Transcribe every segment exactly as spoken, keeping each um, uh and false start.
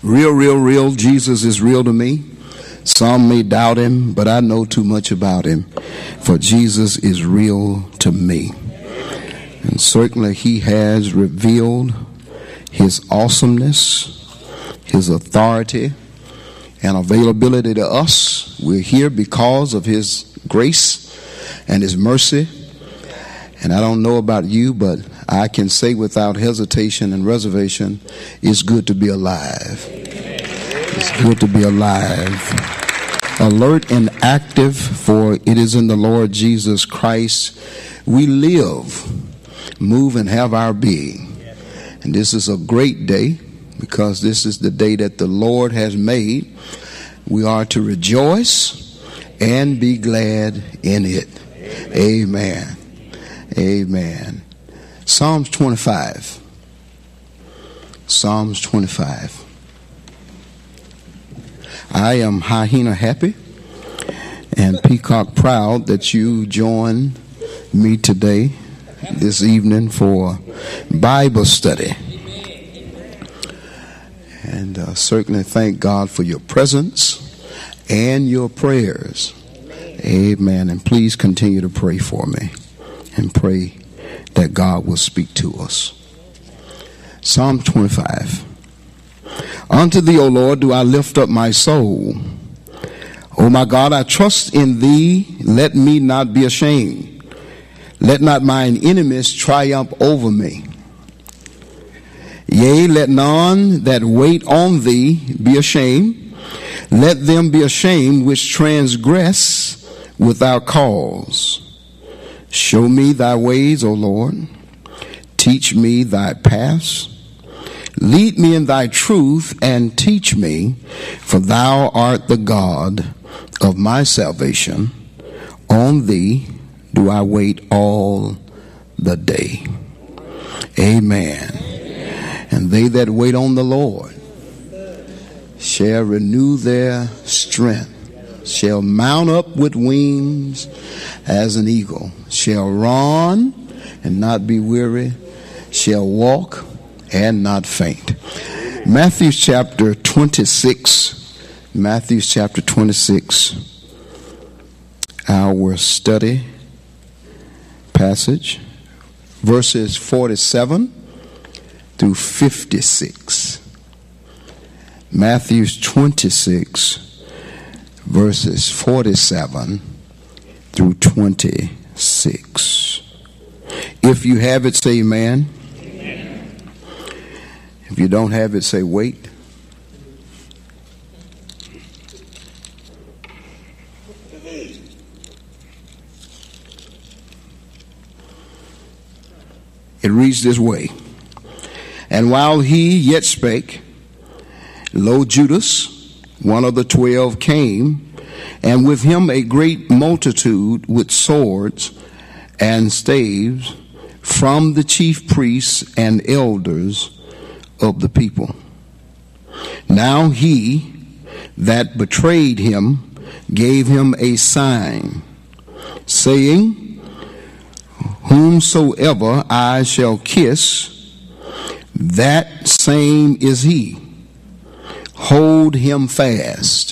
Real, real, real. Jesus is real to me. Some may doubt him, but I know too much about him. For Jesus is real to me. And certainly he has revealed his awesomeness, his authority, and availability to us. We're here because of his grace and his mercy. And I don't know about you, but I can say without hesitation and reservation, it's good to be alive. It's good to be alive. Alert and active, for it is in the Lord Jesus Christ we live, move, and have our being. And this is a great day, because this is the day that the Lord has made. We are to rejoice and be glad in it. Amen. Amen. Psalms twenty-five. Psalms twenty-five. I am hyena happy and peacock proud that you join me today, this evening, for Bible study. And uh, certainly thank God for your presence and your prayers. Amen. And please continue to pray for me and pray that God will speak to us. Psalm twenty-five. Unto thee, O Lord, do I lift up my soul. O my God, I trust in thee. Let me not be ashamed. Let not mine enemies triumph over me. Yea, let none that wait on thee be ashamed. Let them be ashamed which transgress without cause. Show me thy ways, O Lord. Teach me thy paths. Lead me in thy truth and teach me, for thou art the God of my salvation. On thee do I wait all the day. Amen. And they that wait on the Lord shall renew their strength, shall mount up with wings as an eagle, shall run and not be weary, shall walk and not faint. Matthew chapter twenty-six. Matthew chapter twenty-six. Our study passage, verses forty-seven through fifty-six. Matthew twenty-six, verses forty-seven through twenty-six. If you have it, say amen. If you don't have it, say wait. It reads this way. And while he yet spake, lo, Judas, one of the twelve, came, and with him a great multitude with swords and staves from the chief priests and elders of the people. Now he that betrayed him gave him a sign, saying, whomsoever I shall kiss, that same is he. Hold him fast.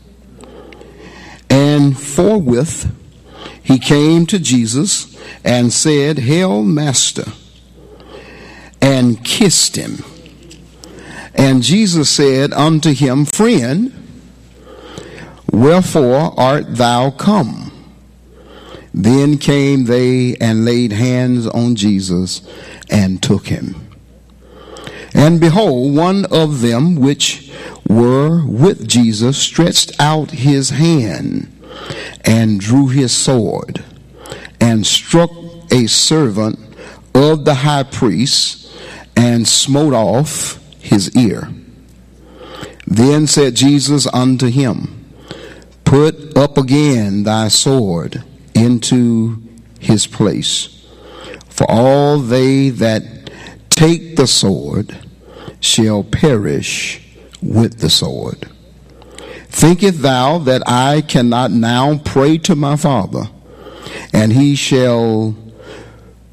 And forthwith he came to Jesus and said, Hail, Master, and kissed him. And Jesus said unto him, Friend, wherefore art thou come? Then came they and laid hands on Jesus and took him. And behold, one of them which were with Jesus stretched out his hand and drew his sword and struck a servant of the high priest and smote off his ear. Then said Jesus unto him, Put up again thy sword into his place. For all they that take the sword shall perish with the sword. Thinkest thou that I cannot now pray to my Father, and he shall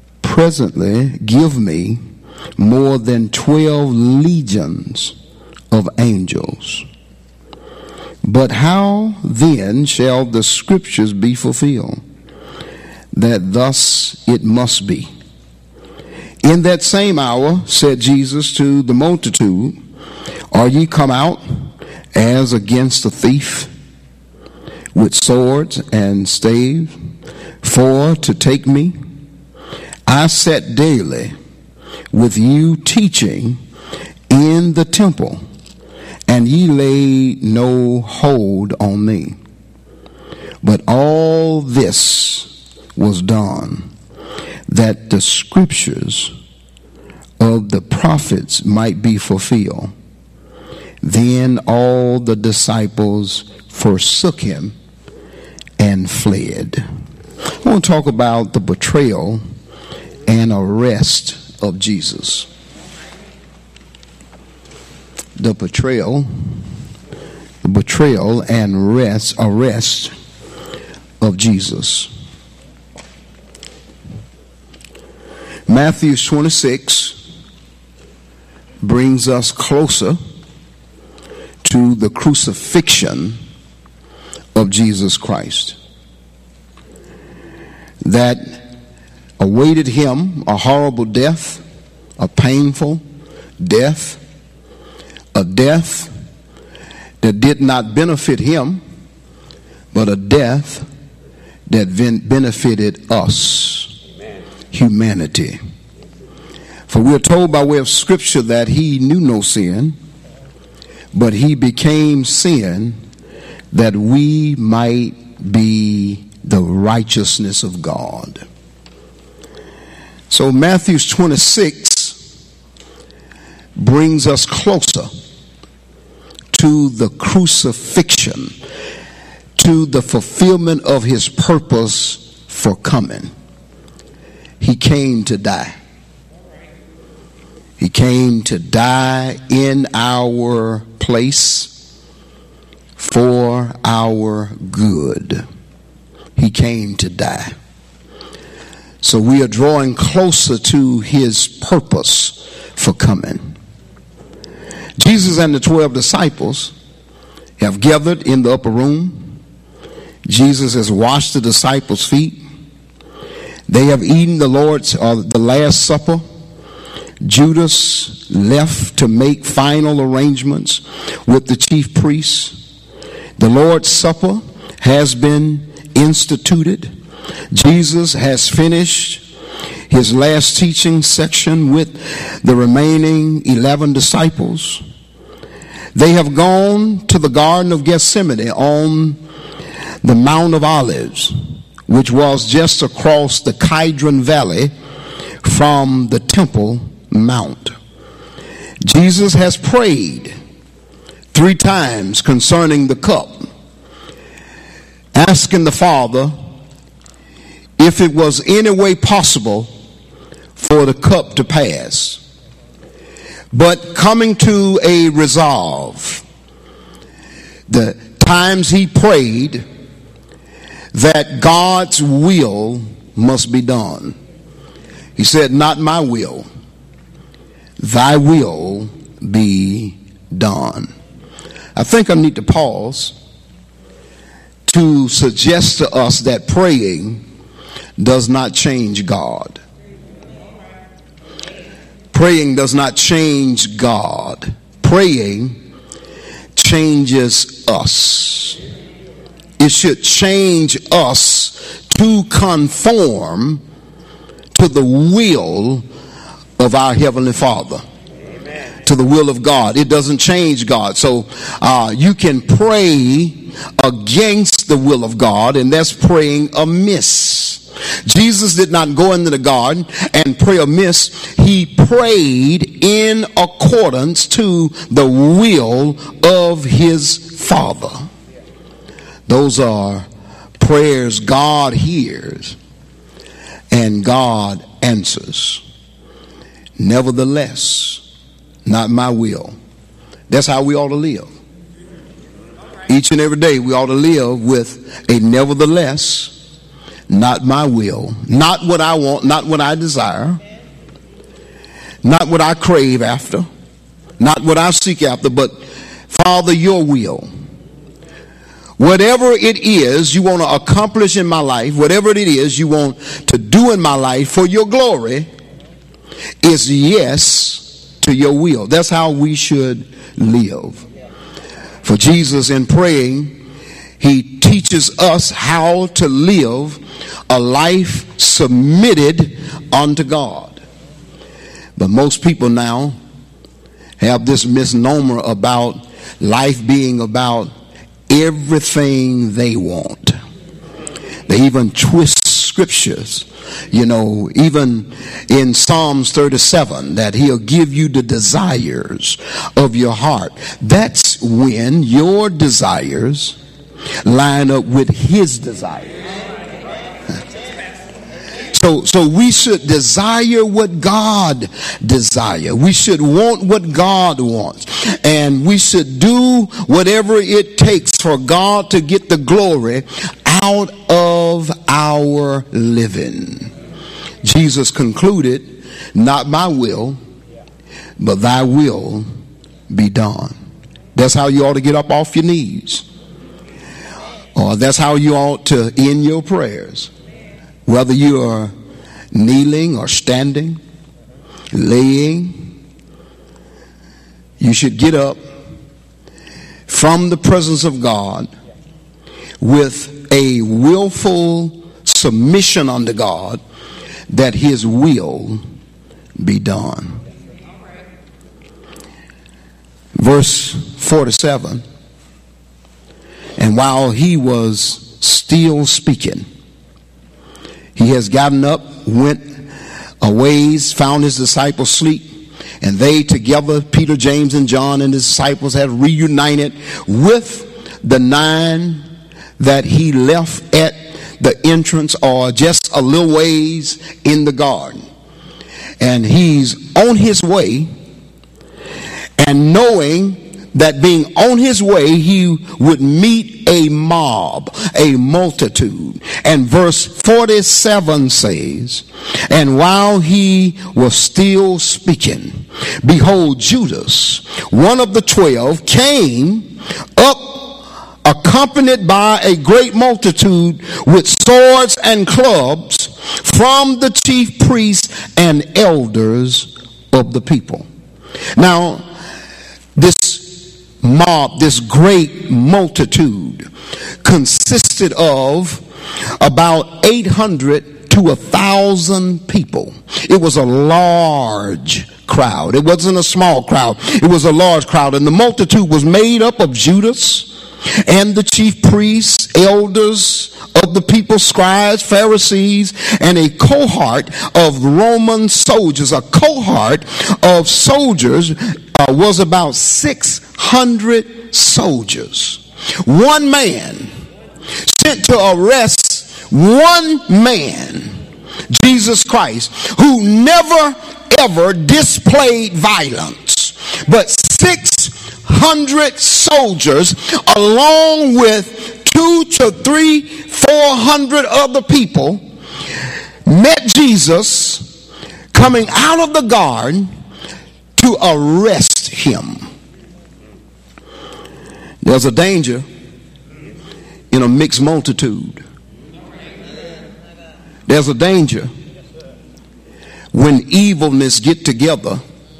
presently give me more than twelve legions of angels. But how then shall the scriptures be fulfilled, that thus it must be? In that same hour said Jesus to the multitude, Are ye come out as against a thief, with swords and staves, for to take me? I sat daily with you teaching in the temple, and ye laid no hold on me. But all this was done, that the scriptures of the prophets might be fulfilled. Then all the disciples forsook him and fled. I want to talk about the betrayal and arrest of Jesus. The betrayal, the betrayal and arrest, arrest of Jesus. Matthew twenty-six brings us closer to the crucifixion of Jesus Christ, that awaited him a horrible death, a painful death, a death that did not benefit him, but a death that benefited us, Amen. Humanity. For we are told by way of scripture that he knew no sin, but he became sin that we might be the righteousness of God. So Matthew twenty-six brings us closer to the crucifixion, to the fulfillment of his purpose for coming. He came to die. He came to die in our place for our good. He came to die. So we are drawing closer to his purpose for coming. Jesus and the twelve disciples have gathered in the upper room. Jesus has washed the disciples' feet. They have eaten the Lord's, or the Last Supper. Judas left to make final arrangements with the chief priests. The Lord's Supper has been instituted. Jesus has finished his last teaching section with the remaining eleven disciples. They have gone to the Garden of Gethsemane on the Mount of Olives, which was just across the Kidron Valley from the Temple Mount. Jesus has prayed three times concerning the cup, asking the Father if it was any way possible for the cup to pass, but coming to a resolve. The times he prayed that God's will must be done. He said, not my will, thy will be done. I think I need to pause to suggest to us that praying does not change God. Praying does not change God. Praying changes us. It should change us to conform to the will of our Heavenly Father. Amen. To the will of God. It doesn't change God. So uh, you can pray against the will of God, and that's praying amiss. Jesus did not go into the garden and pray amiss. He prayed in accordance to the will of his Father. Those are prayers God hears and God answers. Nevertheless, not my will. That's how we ought to live. Each and every day we ought to live with a nevertheless, not my will, not what I want, not what I desire, not what I crave after, Not what I seek after, but Father, your will. Whatever it is you want to accomplish in my life, whatever it is you want to do in my life for your glory, is yes to your will. That's how we should live. For Jesus, in praying, he teaches us how to live a life submitted unto God. But most people now have this misnomer about life being about everything they want. They even twist scriptures, you know, even in Psalms thirty-seven, that he'll give you the desires of your heart. That's when your desires line up with his desires. So, so we should desire what God desires. We should want what God wants. And we should do whatever it takes for God to get the glory out of our living. Jesus concluded, not my will, but thy will be done. That's how you ought to get up off your knees. Or that's how you ought to end your prayers. Whether you are kneeling or standing, laying, you should get up from the presence of God with a willful submission unto God that his will be done. Verse forty-seven, and while he was still speaking, he has gotten up, went a ways, found his disciples asleep, and they together, Peter, James, and John and his disciples, had reunited with the nine that he left at the entrance or just a little ways in the garden. And he's on his way, and knowing that being on his way, he would meet a mob, a multitude. And verse forty-seven says, and while he was still speaking, behold, Judas, one of the twelve, came up, accompanied by a great multitude with swords and clubs from the chief priests and elders of the people. Now, this mob, this great multitude, consisted of about eight hundred to a thousand people. It was a large crowd. It wasn't a small crowd. It was a large crowd. And the multitude was made up of Judas and the chief priests, elders of the people, scribes, Pharisees, and a cohort of Roman soldiers. A cohort of soldiers uh, was about six hundred soldiers. One man sent to arrest one man, Jesus Christ, who never ever displayed violence, but six hundred soldiers along with two to three, four hundred other people met Jesus coming out of the garden to arrest him. There's a danger in a mixed multitude. There's a danger when evilness get together.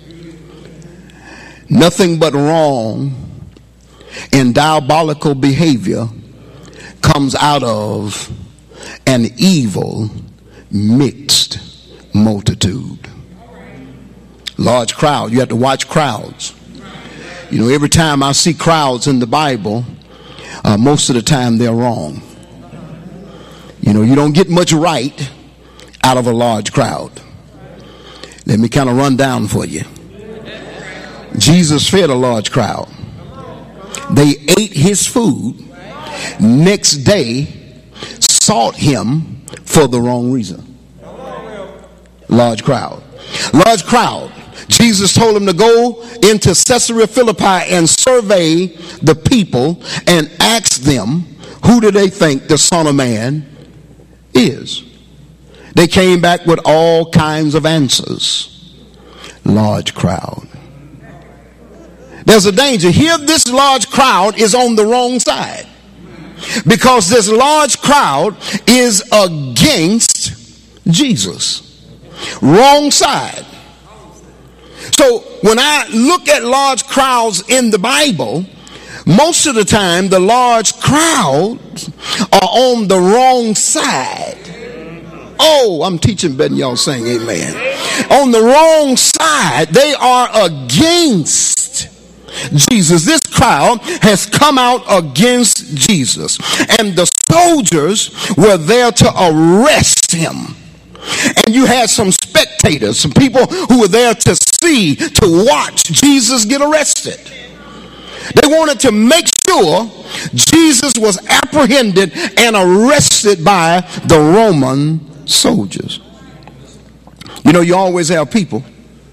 Nothing but wrong and diabolical behavior comes out of an evil mixed multitude. Large crowd. You have to watch crowds. You know, every time I see crowds in the Bible, uh, most of the time they're wrong. You know, you don't get much right out of a large crowd. Let me kind of run down for you. Jesus fed a large crowd. They ate his food. Next day, sought him for the wrong reason. Large crowd. Large crowd. Jesus told him to go into Caesarea Philippi and survey the people and ask them, who do they think the Son of Man is? They came back with all kinds of answers. Large crowd. There's a danger. Here, this large crowd is on the wrong side, because this large crowd is against Jesus. Wrong side. So when I look at large crowds in the Bible, most of the time the large crowds are on the wrong side. Oh, I'm teaching better than y'all saying amen. On the wrong side, they are against Jesus. This crowd has come out against Jesus, and the soldiers were there to arrest him. And you had some spectators, some people who were there to see, to watch Jesus get arrested. They wanted to make sure Jesus was apprehended and arrested by the Roman soldiers. You know, you always have people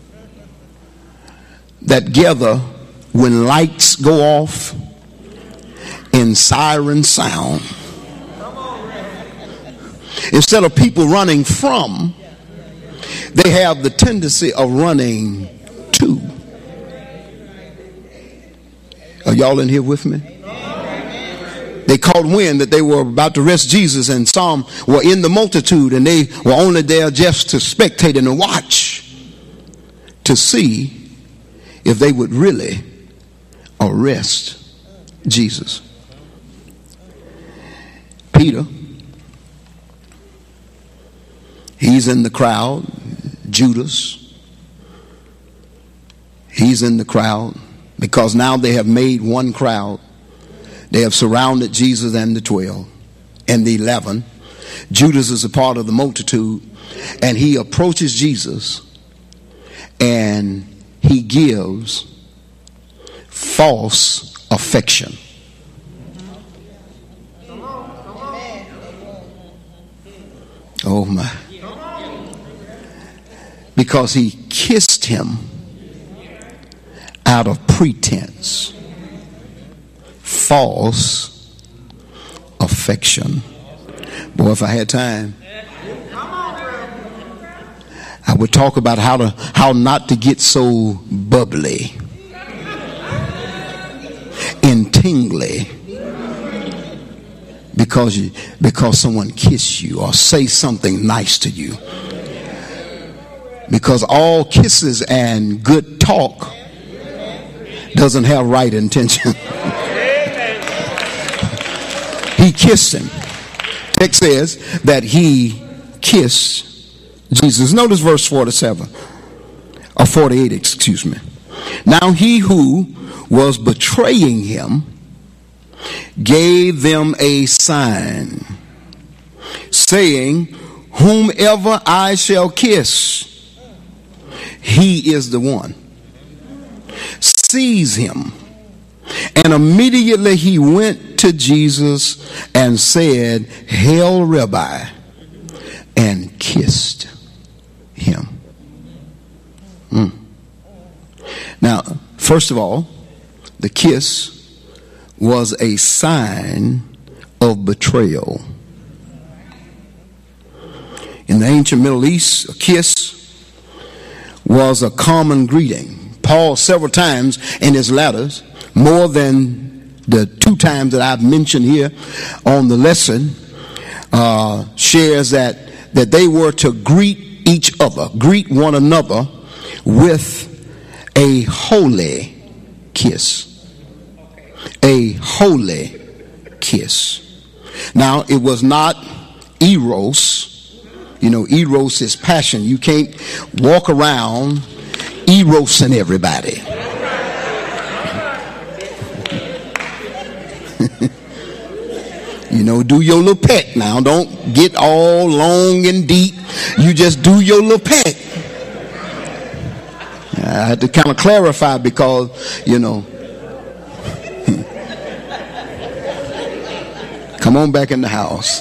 that gather when lights go off and sirens sound. Instead of people running from, they have the tendency of running to. Are y'all in here with me? They caught wind that they were about to arrest Jesus, and some were in the multitude, and they were only there just to spectate and watch to see if they would really arrest Jesus. Peter, he's in the crowd. Judas, he's in the crowd, because now they have made one crowd. They have surrounded Jesus and the twelve and the eleven. Judas is a part of the multitude, and he approaches Jesus and he gives false affection. Oh my. Because he kissed him out of pretense. False affection. Boy, if I had time, I would talk about how to how not to get so bubbly and tingly because you because someone kissed you or say something nice to you. Because all kisses and good talk doesn't have right intention. He kissed him. Text says that he kissed Jesus. Notice verse forty-seven or forty-eight, excuse me. Now he who was betraying him gave them a sign, saying, whomever I shall kiss, he is the one. Seize him. And immediately he went to Jesus and said, Hail, Rabbi, and kissed him. Mm. Now, first of all, the kiss was a sign of betrayal. In the ancient Middle East, a kiss was a common greeting. Paul, several times in his letters, more than the two times that I've mentioned here on the lesson, uh, shares that, that they were to greet each other, greet one another with a holy kiss. A holy kiss. Now, it was not eros. You know, eros is passion. You can't walk around erosing everybody. You know, do your little peck now. Don't get all long and deep. You just do your little peck. I had to kind of clarify because, you know, come on back in the house.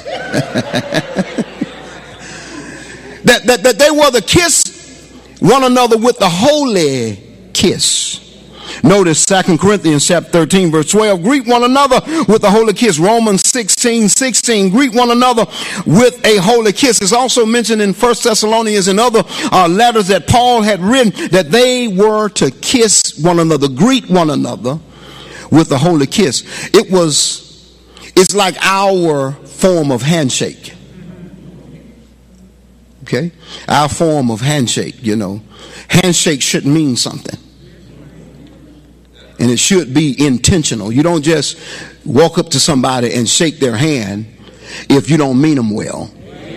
that, that, that they were to kiss one another with the holy kiss. Notice Second Corinthians chapter thirteen, verse twelve. Greet one another with a holy kiss. Romans sixteen, sixteen. Greet one another with a holy kiss. It's also mentioned in First Thessalonians and other uh, letters that Paul had written that they were to kiss one another, greet one another with a holy kiss. It was, it's like our form of handshake. Okay? Our form of handshake, you know. Handshake should mean something. And it should be intentional. You don't just walk up to somebody and shake their hand if you don't mean them well.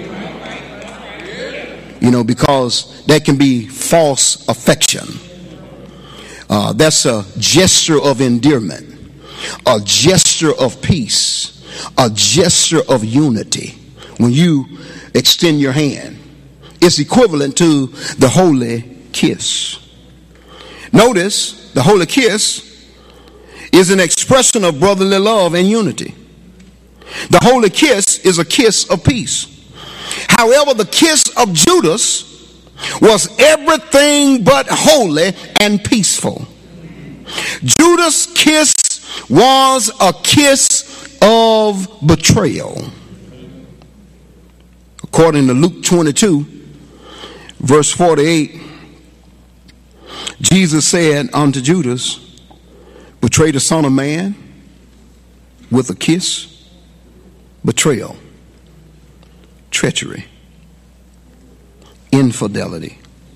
You know, because that can be false affection. Uh, that's a gesture of endearment, a gesture of peace, a gesture of unity. When you extend your hand, it's equivalent to the holy kiss. Notice the holy kiss is an expression of brotherly love and unity. The holy kiss is a kiss of peace. However, the kiss of Judas was everything but holy and peaceful. Judas' kiss was a kiss of betrayal. According to Luke twenty-two, verse forty-eight, Jesus said unto Judas, betray the Son of Man with a kiss, betrayal, treachery, infidelity,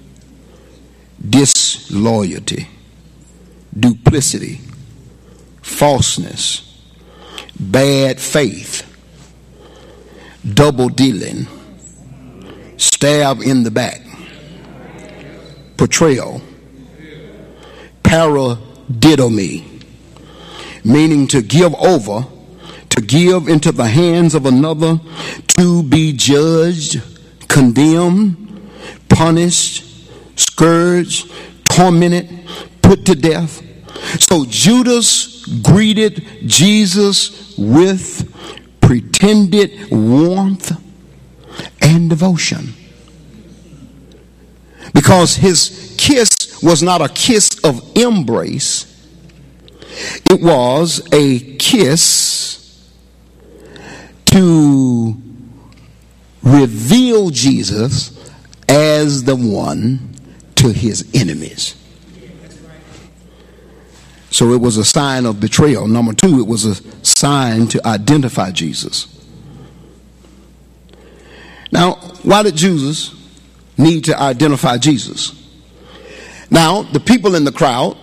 disloyalty, duplicity, falseness, bad faith, double dealing, stab in the back, portrayal, paradidomi, meaning to give over, to give into the hands of another, to be judged, condemned, punished, scourged, tormented, put to death. So Judas greeted Jesus with pretended warmth and devotion, because his kiss was not a kiss of embrace. It was a kiss to reveal Jesus as the one to his enemies. So it was a sign of betrayal. Number two, it was a sign to identify Jesus. Now, why did Jesus need to identify Jesus? Now, the people in the crowd,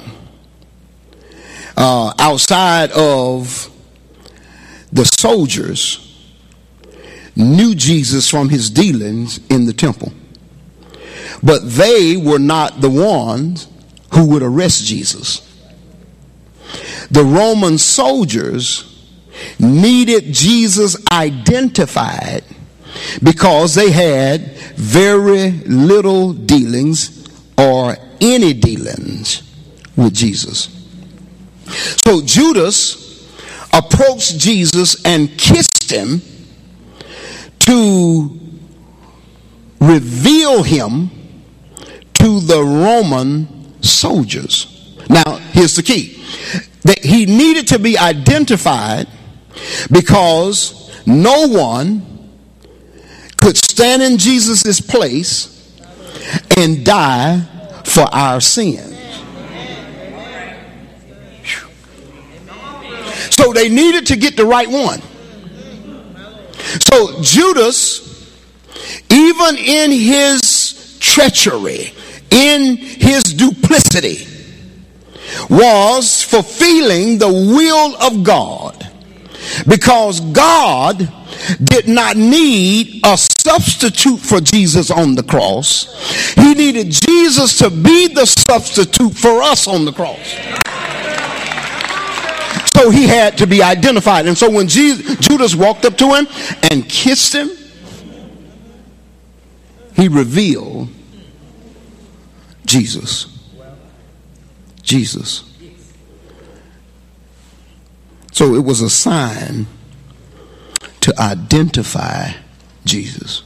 uh, outside of the soldiers, knew Jesus from his dealings in the temple. But they were not the ones who would arrest Jesus. The Roman soldiers needed Jesus identified because they had very little dealings or any dealings with Jesus. So Judas approached Jesus and kissed him to reveal him to the Roman soldiers. Now, here's the key. That he needed to be identified because no one could stand in Jesus' place and die for our sins. So they needed to get the right one. So Judas, even in his treachery, in his duplicity, was fulfilling the will of God, because God did not need a substitute for Jesus on the cross. He needed Jesus to be the substitute for us on the cross. So he had to be identified. And so when Jesus, Judas walked up to him and kissed him, he revealed Jesus. Jesus. So it was a sign to identify Jesus.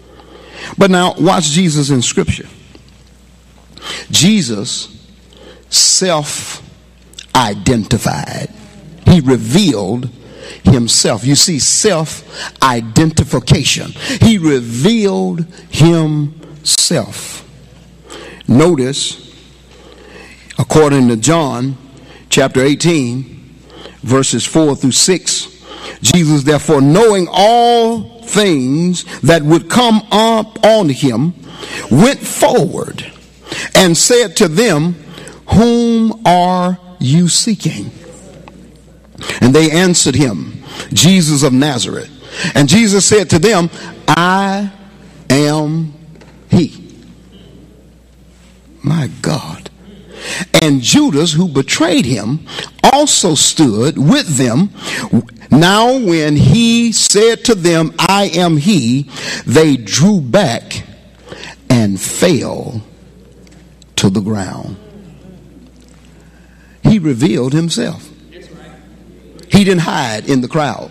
But now watch Jesus in Scripture. Jesus self-identified. He revealed himself. You see, self-identification. He revealed himself. Notice, according to John chapter eighteen, verses four through six, Jesus, therefore, knowing all things that would come up on him, went forward and said to them, whom are you seeking? And they answered him, Jesus of Nazareth. And Jesus said to them, I am he. My God. And Judas, who betrayed him, also stood with them. Now when he said to them, I am he, they drew back and fell to the ground. He revealed himself. He didn't hide in the crowd.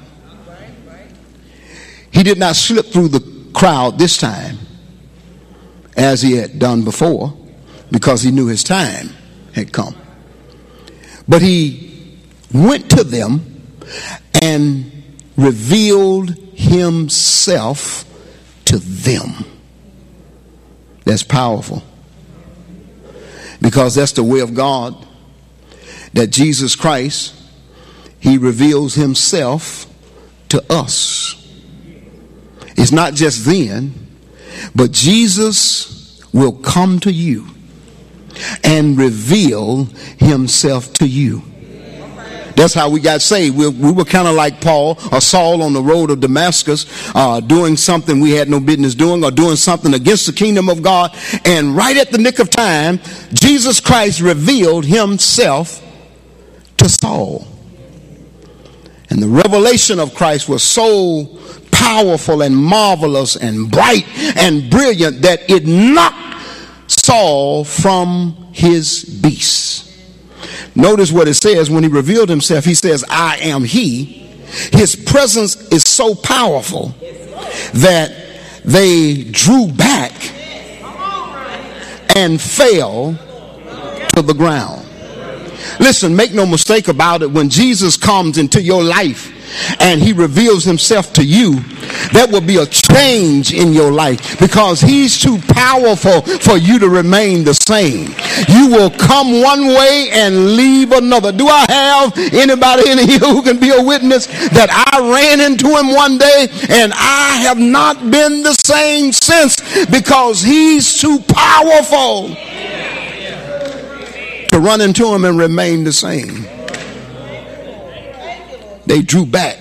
He did not slip through the crowd this time as he had done before, because he knew his time had come. But he went to them and revealed himself to them. That's powerful, because that's the way of God, that Jesus Christ, he reveals himself to us. It's not just then, but Jesus will come to you and reveal himself to you. That's how we got saved. We, we were kind of like Paul or Saul on the road of Damascus, uh, doing something we had no business doing, or doing something against the kingdom of God. And right at the nick of time, Jesus Christ revealed himself to Saul. And the revelation of Christ was so powerful and marvelous and bright and brilliant that it knocked Saul from his beast. Notice what it says when he revealed himself. He says, I am he. His presence is so powerful that they drew back and fell to the ground. Listen, make no mistake about it. When Jesus comes into your life and he reveals himself to you, there will be a change in your life, because he's too powerful for you to remain the same. You will come one way and leave another. Do I have anybody in here who can be a witness that I ran into him one day and I have not been the same since, because he's too powerful to run into him and remain the same. They drew back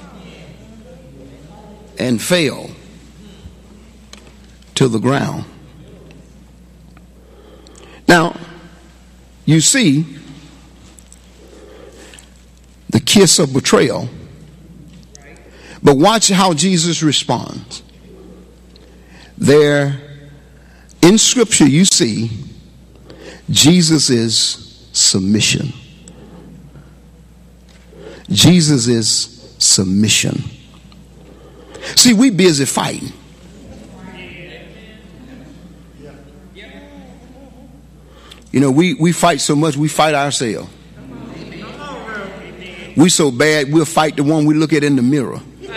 and fell to the ground. Now, you see the kiss of betrayal, but watch how Jesus responds. There, in Scripture, you see Jesus' submission. Jesus is submission. See, we busy fighting. You know, we, we fight so much, we fight ourselves. We so bad, we'll fight the one we look at in the mirror.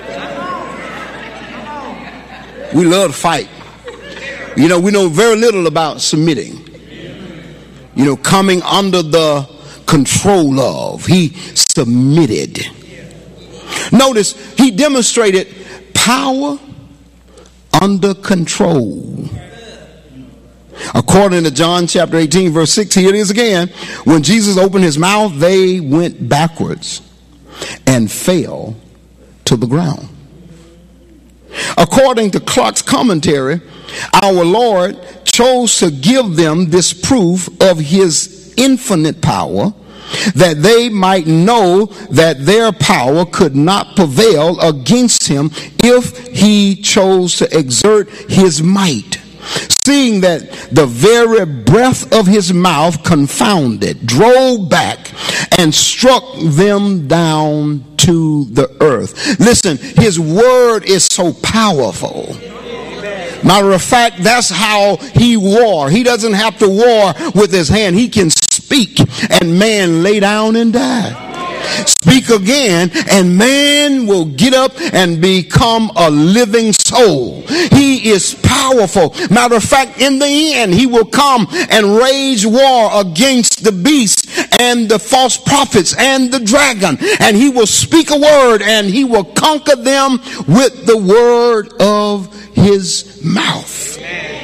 We love to fight. You know, we know very little about submitting. You know, coming under the control of. He submitted. Notice, he demonstrated power under control. According to John chapter eighteen, verse six, here it is again. When Jesus opened his mouth, they went backwards and fell to the ground. According to Clark's commentary, our Lord chose to give them this proof of his infinite power, that they might know that their power could not prevail against him if he chose to exert his might, seeing that the very breath of his mouth confounded, drove back, and struck them down to the earth. Listen, his word is so powerful Matter of fact, that's how he war. He doesn't have to war with his hand. He can speak and man lay down and die. Speak again and man will get up and become a living soul. He is powerful. Matter of fact, in the end, he will come and wage war against the beast and the false prophets and the dragon. And he will speak a word and he will conquer them with the word of his mouth.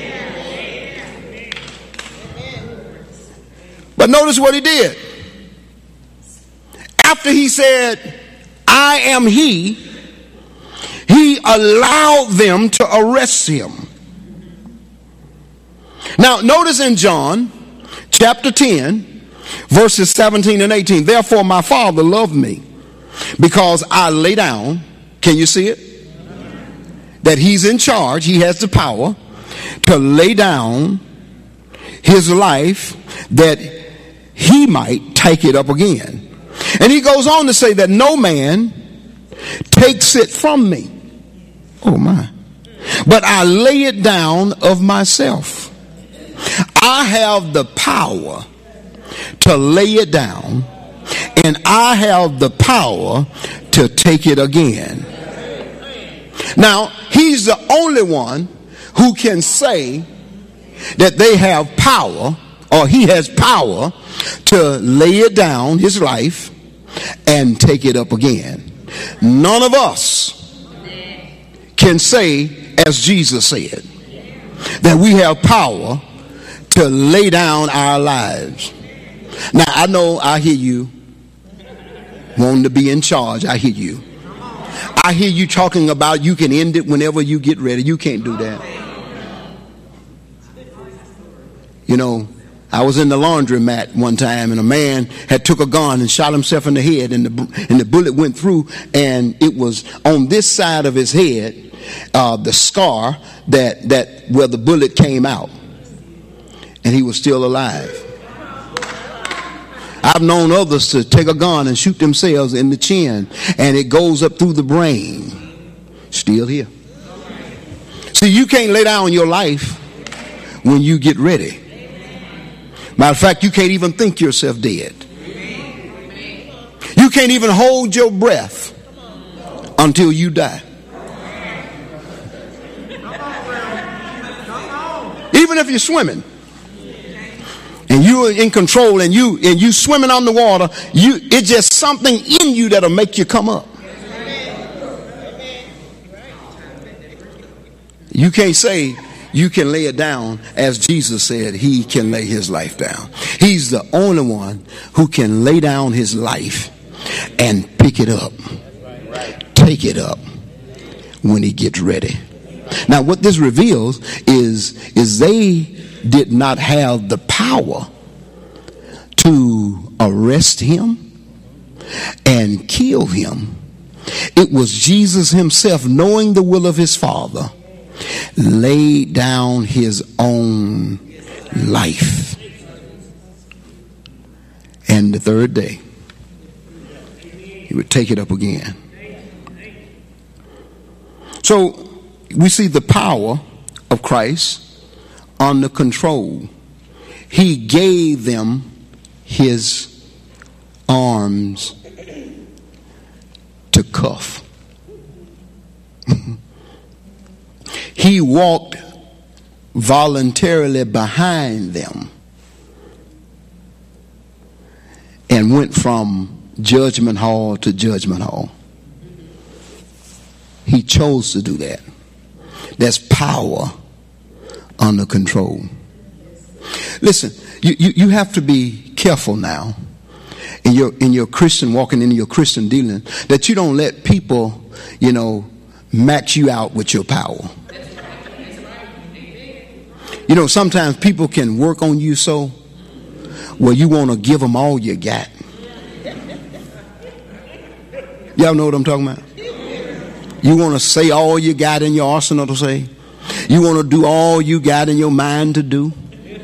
But notice what he did. After he said, I am he, he allowed them to arrest him. Now, notice in John chapter ten, verses seventeen and eighteen, therefore my Father loved me because I lay down. Can you see it? That he's in charge. He has the power to lay down his life that he might take it up again. And he goes on to say that no man takes it from me. Oh my. But I lay it down of myself. I have the power to lay it down, and I have the power to take it again. Now, he's the only one who can say that they have power, or he has power to lay it down, his life, and take it up again. None of us can say, as Jesus said, that we have power to lay down our lives. Now, I know, I hear you wanting to be in charge. I hear you. I hear you talking about you can end it whenever you get ready. You can't do that. You know, I was in the laundromat one time, and a man had took a gun and shot himself in the head, and the and the bullet went through, and it was on this side of his head, uh, the scar that that where the bullet came out, and he was still alive. I've known others to take a gun and shoot themselves in the chin, and it goes up through the brain. Still here. See, you can't lay down your life when you get ready. Matter of fact, you can't even think yourself dead. You can't even hold your breath until you die. Even if you're swimming and you're in control and you and you swimming on the water, you it's just something in you that'll make you come up. You can't say you can lay it down as Jesus said he can lay his life down. He's the only one who can lay down his life and pick it up, take it up when he gets ready. Now, what this reveals is, is they did not have the power to arrest him and kill him. It was Jesus himself, knowing the will of his Father, laid down his own life. And the third day, he would take it up again. So we see the power of Christ under control. He gave them his arms to cuff. He walked voluntarily behind them and went from judgment hall to judgment hall. He chose to do that. There's power under control. Listen, you, you, you have to be careful now in your in your Christian walking, in your Christian dealing, that you don't let people, you know, max you out with your power. You know, sometimes people can work on you so well you want to give them all you got. Y'all know what I'm talking about? You want to say all you got in your arsenal to say. You want to do all you got in your mind to do.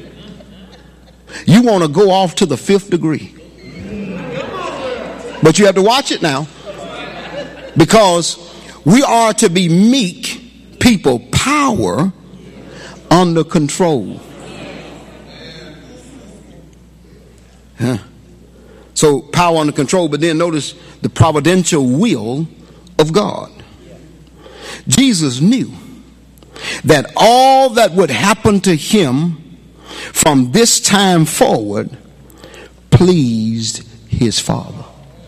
You want to go off to the fifth degree. But you have to watch it now, because we are to be meek people. Power under control. Huh. So power under control, but then notice the providential will of God. Jesus knew that all that would happen to him from this time forward pleased his Father.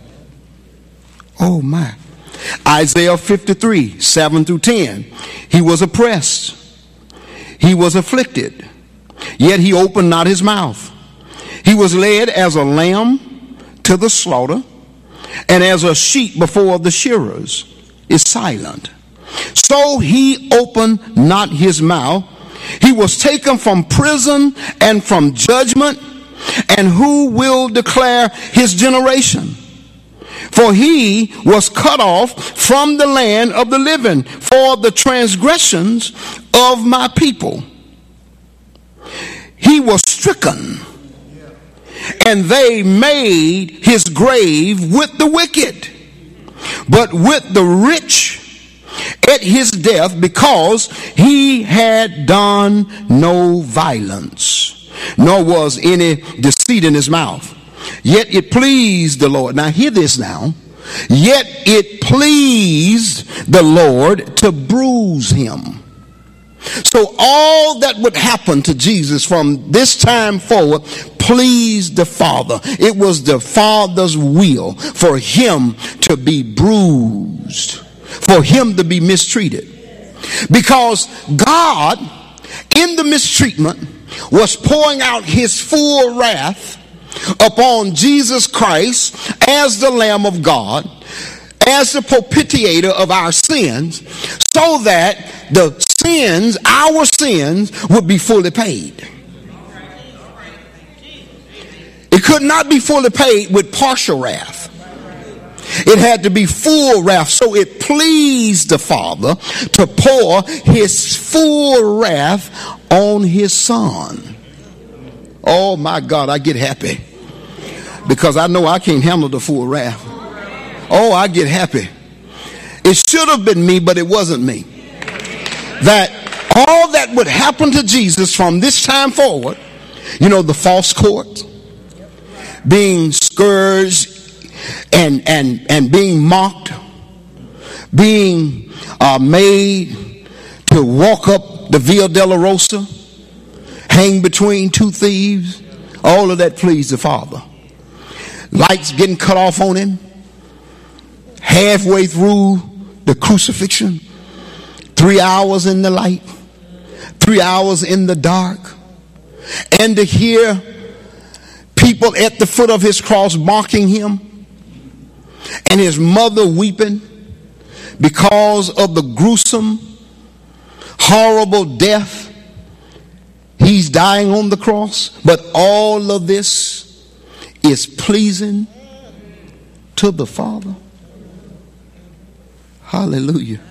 Oh my. Isaiah fifty-three, seven through ten. He was oppressed. He was afflicted. Yet he opened not his mouth. He was led as a lamb to the slaughter, and as a sheep before the shearers is silent, so he opened not his mouth. He was taken from prison and from judgment, and who will declare his generation? For he was cut off from the land of the living for the transgressions of my people. He was stricken, and they made his grave with the wicked, but with the rich at his death, because he had done no violence, nor was any deceit in his mouth. Yet it pleased the Lord. Now hear this now. Yet it pleased the Lord to bruise him. So all that would happen to Jesus from this time forward pleased the Father. It was the Father's will for him to be bruised, for him to be mistreated. Because God, in the mistreatment, was pouring out his full wrath upon Jesus Christ as the Lamb of God, as the propitiator of our sins, so that the sins, our sins, would be fully paid. It could not be fully paid with partial wrath. It had to be full wrath. So it pleased the Father to pour his full wrath on his Son. Oh my God, I get happy because I know I can't handle the full wrath. Oh, I get happy. It should have been me, but it wasn't me. That all that would happen to Jesus from this time forward, you know, the false court, being scourged and and and being mocked, being uh, made to walk up the Via Dolorosa, hang between two thieves, all of that pleased the Father. Lights getting cut off on him, halfway through the crucifixion, three hours in the light, three hours in the dark, and to hear people at the foot of his cross mocking him, and his mother weeping because of the gruesome, horrible death he's dying on the cross. But all of this is pleasing to the Father. Hallelujah.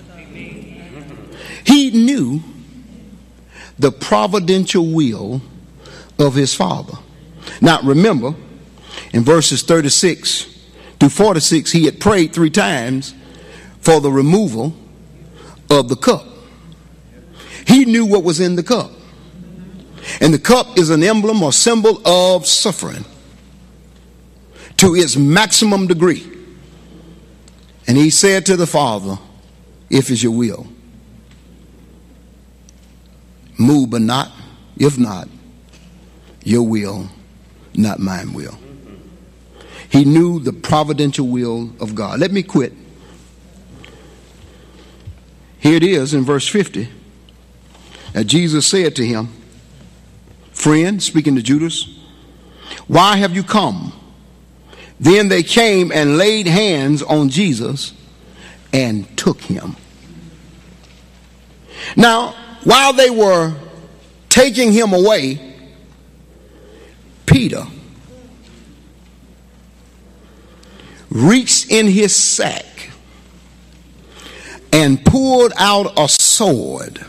He knew the providential will of his Father. Now remember, in verses thirty-six through forty-six, he had prayed three times for the removal of the cup. He knew what was in the cup. And the cup is an emblem or symbol of suffering to its maximum degree. And he said to the Father, if it's your will, move but not, if not, your will, not mine will. He knew the providential will of God. Let me quit. Here it is in verse fifty. That Jesus said to him, friend, speaking to Judas, why have you come? Then they came and laid hands on Jesus and took him. Now, while they were taking him away, Peter reached in his sack and pulled out a sword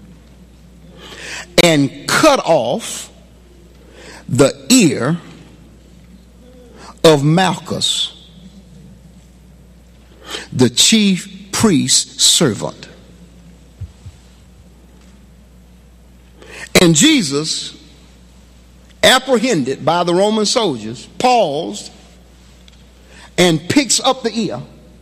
and cut off the ear of Malchus, the chief priest's servant. And Jesus, apprehended by the Roman soldiers, paused and picks up the ear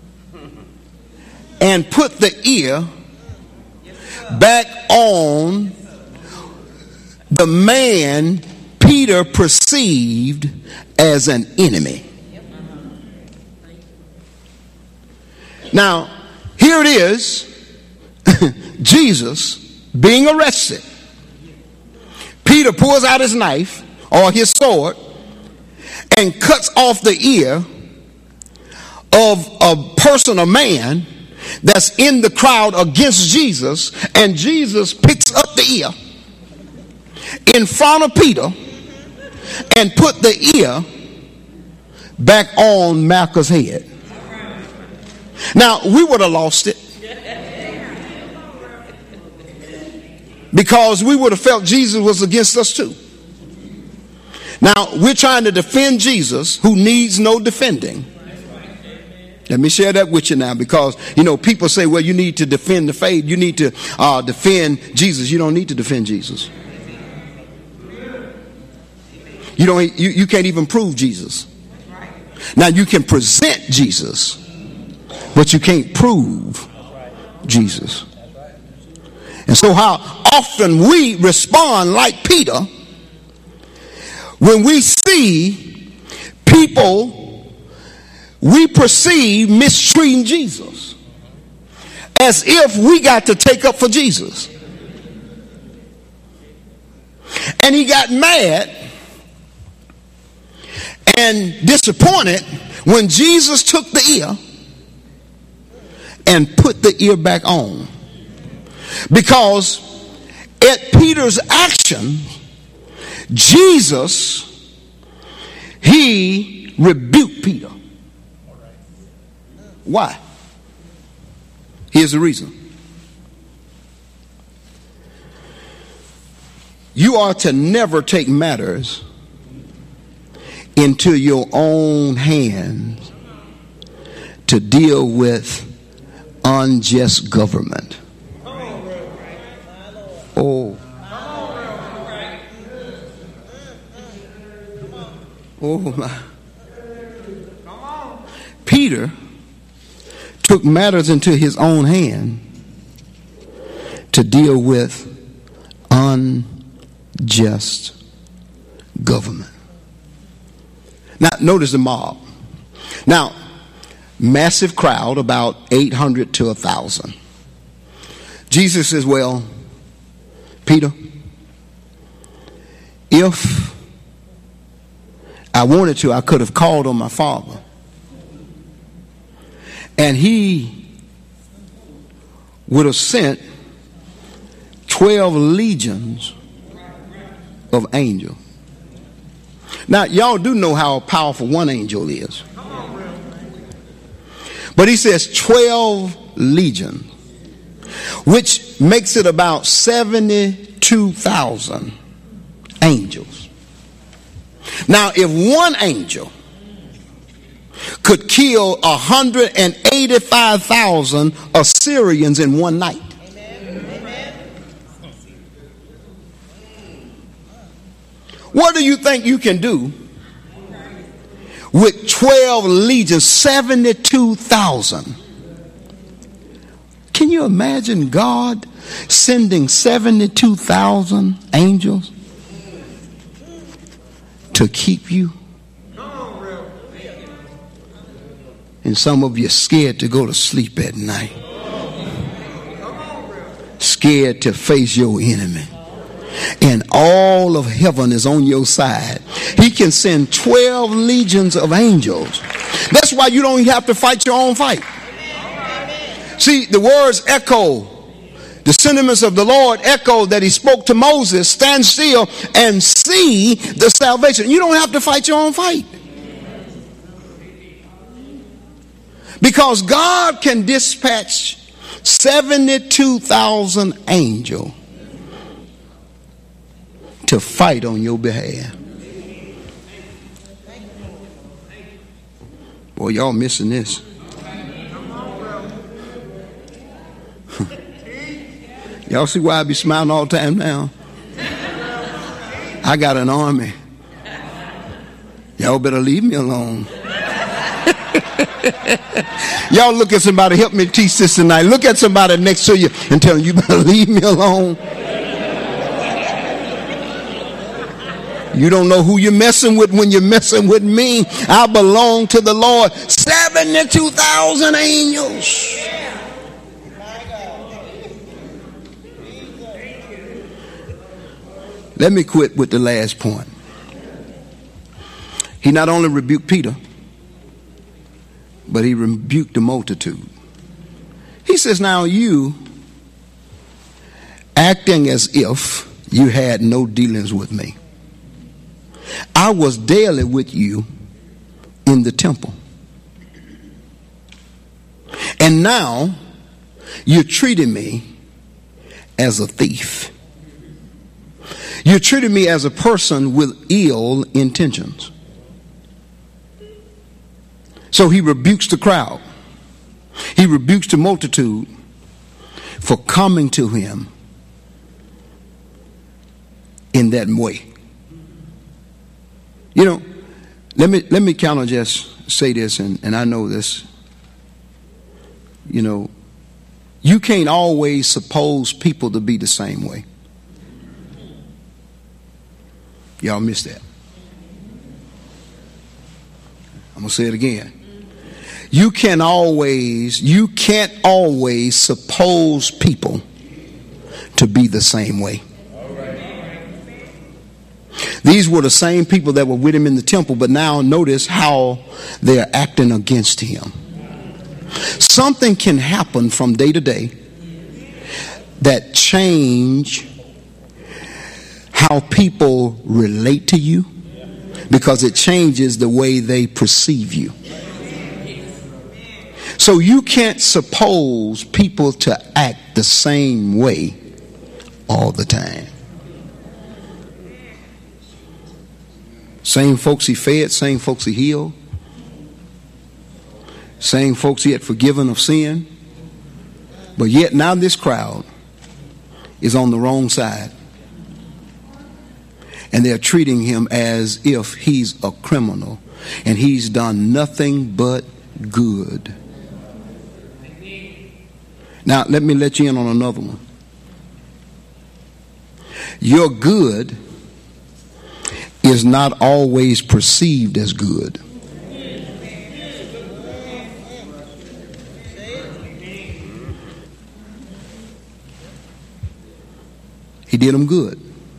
and put the ear back on the man Peter perceived as an enemy. Now, here it is, Jesus being arrested. Peter pulls out his knife or his sword and cuts off the ear of a person, a man that's in the crowd against Jesus, and Jesus picks up the ear in front of Peter and put the ear back on Malchus' head. Now, we would have lost it, because we would have felt Jesus was against us too. Now, we're trying to defend Jesus, who needs no defending. Let me share that with you now, because, you know, people say, well, you need to defend the faith. You need to uh, defend Jesus. You don't need to defend Jesus. You don't. You, you can't even prove Jesus. Now, you can present Jesus, but you can't prove Jesus. And so how often we respond like Peter when we see people we perceive mistreating Jesus, as if we got to take up for Jesus. And he got mad and disappointed when Jesus took the ear and put the ear back on. Because at Peter's action, Jesus, he rebuked Peter. Why? Here's the reason. You are to never take matters into your own hands to deal with unjust government. Oh. Oh my. Peter took matters into his own hand to deal with unjust government. Now, notice the mob. Now, massive crowd, about eight hundred to one thousand. Jesus says, well, Peter, if I wanted to, I could have called on my Father, and he would have sent twelve legions of angels. Now, y'all do know how powerful one angel is. But he says twelve legions, which makes it about seventy-two thousand angels. Now, if one angel could kill one hundred eighty-five thousand Assyrians in one night, what do you think you can do with twelve legions, seventy-two thousand? Can you imagine God sending seventy-two thousand angels to keep you? And some of you are scared to go to sleep at night, scared to face your enemy, and all of heaven is on your side. He can send twelve legions of angels. That's why you don't even have to fight your own fight. See, the words echo, the sentiments of the Lord echo that he spoke to Moses: stand still and see the salvation. You don't have to fight your own fight, because God can dispatch seventy-two thousand angels to fight on your behalf. Boy, y'all missing this. Y'all see why I be smiling all the time now? I got an army. Y'all better leave me alone. Y'all look at somebody, help me teach this tonight. Look at somebody next to you and tell them, you better leave me alone. You don't know who you're messing with when you're messing with me. I belong to the Lord. seventy-two thousand angels. Let me quit with the last point. He not only rebuked Peter, but he rebuked the multitude. He says, now you acting as if you had no dealings with me. I was daily with you in the temple. And now you're treating me as a thief. You're treating me as a person with ill intentions. So he rebukes the crowd. He rebukes the multitude for coming to him in that way. You know, let me let me kind of just say this, and, and I know this. You know, you can't always suppose people to be the same way. Y'all missed that. I'm going to say it again. You can always, you can't always suppose people to be the same way. These were the same people that were with him in the temple, but now notice how they're acting against him. Something can happen from day to day that change how people relate to you, because it changes the way they perceive you. So you can't suppose people to act the same way all the time. Same folks he fed, same folks he healed, same folks he had forgiven of sin. But yet now this crowd is on the wrong side. And they're treating him as if he's a criminal and he's done nothing but good. Now, let me let you in on another one. Your good is not always perceived as good. He did them good.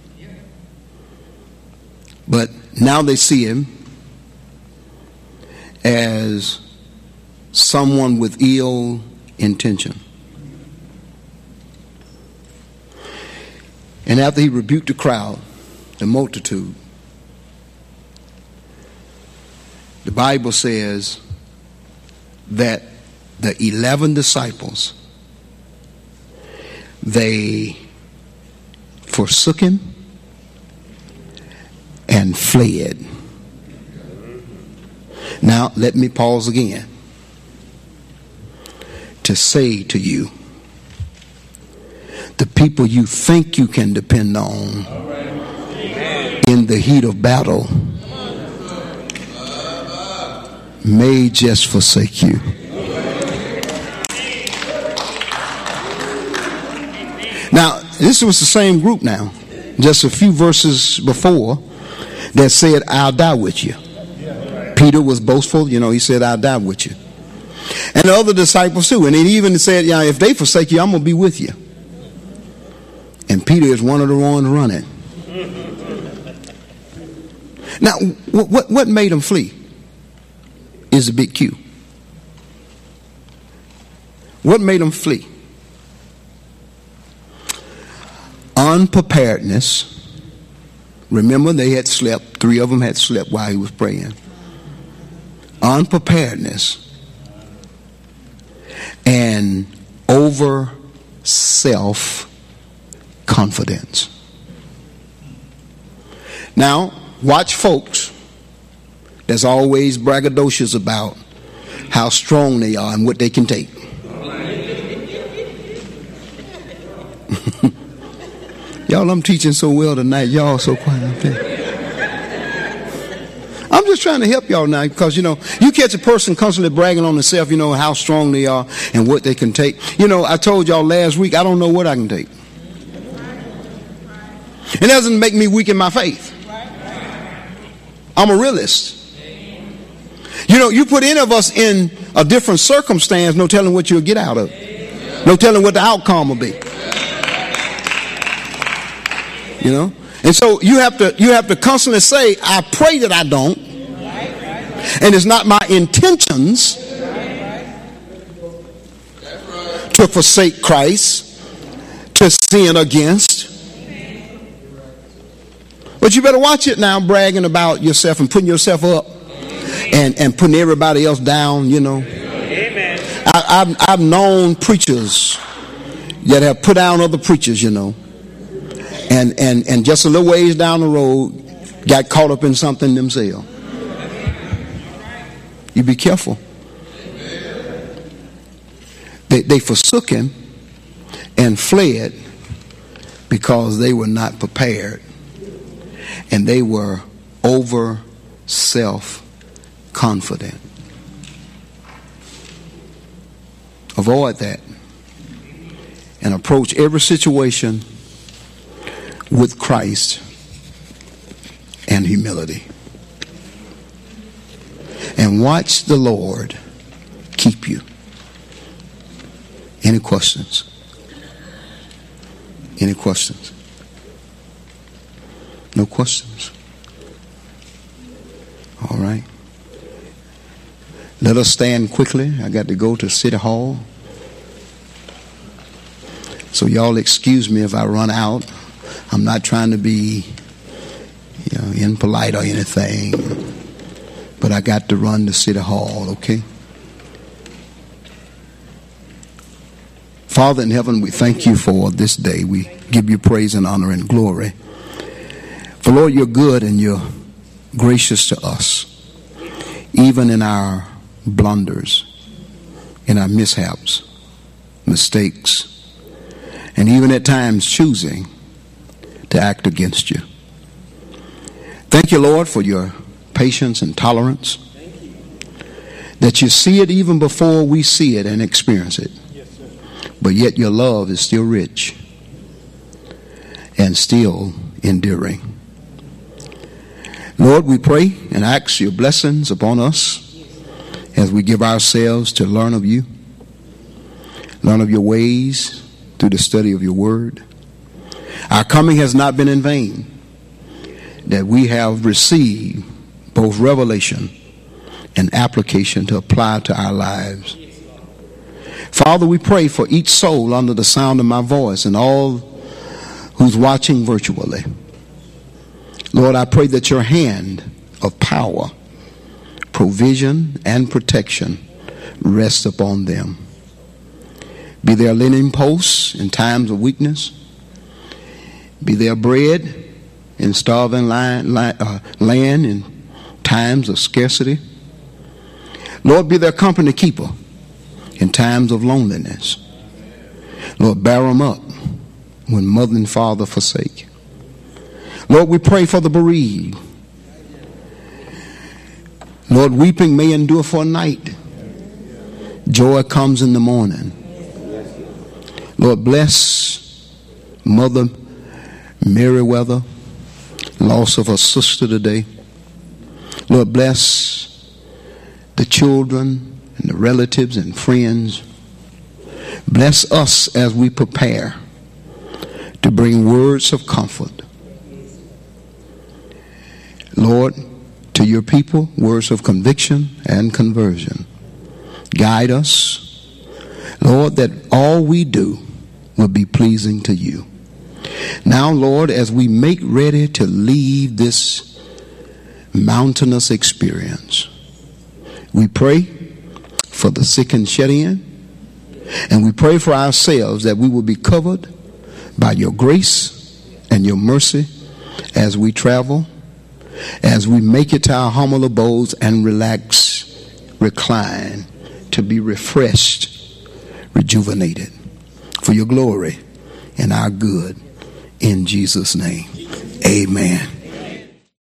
But now they see him as someone with ill intention. And after he rebuked the crowd, the multitude, the Bible says that the eleven disciples, they forsook him and fled. Now, let me pause again to say to you, the people you think you can depend on in the heat of battle may just forsake you. Now, this was the same group now, just a few verses before, that said, I'll die with you. Peter was boastful, you know, he said, I'll die with you. And the other disciples too. And he even said, yeah, if they forsake you, I'm going to be with you. And Peter is one of the ones running. Now, what, what, what made him flee is a big Q. What made him flee? Unpreparedness. Remember, they had slept. Three of them had slept while he was praying. Unpreparedness and over self-confidence. Now, watch folks that's always braggadocious about how strong they are and what they can take. Y'all Y'all, I'm teaching so well tonight. Y'all so quiet up there. I'm just trying to help y'all now because, you know, you catch a person constantly bragging on themselves, you know, how strong they are and what they can take. You know, I told y'all last week, I don't know what I can take. It doesn't make me weak in my faith. I'm a realist. You know, you put any of us in a different circumstance, no telling what you'll get out of it. No telling what the outcome will be. You know? And so you have to you have to constantly say, I pray that I don't. And it's not my intentions to forsake Christ, to sin against. But you better watch it now, bragging about yourself and putting yourself up and, and putting everybody else down, you know. Amen. I, I've, I've known preachers that have put down other preachers, you know. And, and, and just a little ways down the road, got caught up in something themselves. You be careful. They, they forsook him and fled because they were not prepared. And they were over self-confident. Avoid that. And approach every situation with Christ and humility. And watch the Lord keep you. Any questions? Any questions? No questions? All right. Let us stand quickly. I got to go to City Hall. So y'all excuse me if I run out. I'm not trying to be, you know, impolite or anything. But I got to run to City Hall, okay? Father in heaven, we thank you for this day. We give you praise and honor and glory. For Lord, you're good and you're gracious to us, even in our blunders, in our mishaps, mistakes, and even at times choosing to act against you. Thank you, Lord, for your patience and tolerance, that you see it even before we see it and experience it. But yet your love is still rich and still enduring. Lord, we pray and ask your blessings upon us as we give ourselves to learn of you, learn of your ways through the study of your word. Our coming has not been in vain, that we have received both revelation and application to apply to our lives. Father, we pray for each soul under the sound of my voice and all who's watching virtually. Lord, I pray that your hand of power, provision, and protection rest upon them. Be their linen posts in times of weakness. Be their bread in starving land, uh, land in times of scarcity. Lord, be their company keeper in times of loneliness. Lord, bear them up when mother and father forsake. Lord, we pray for the bereaved. Lord, weeping may endure for a night. Joy comes in the morning. Lord, bless Mother Merriweather, loss of her sister today. Lord, bless the children and the relatives and friends. Bless us as we prepare to bring words of comfort. Lord, to your people, words of conviction and conversion. Guide us, Lord, that all we do will be pleasing to you. Now, Lord, as we make ready to leave this mountainous experience, we pray for the sick and shut in, and we pray for ourselves that we will be covered by your grace and your mercy as we travel, as we make it to our humble abodes and relax, recline, to be refreshed, rejuvenated for your glory and our good. in Jesus' name. Amen.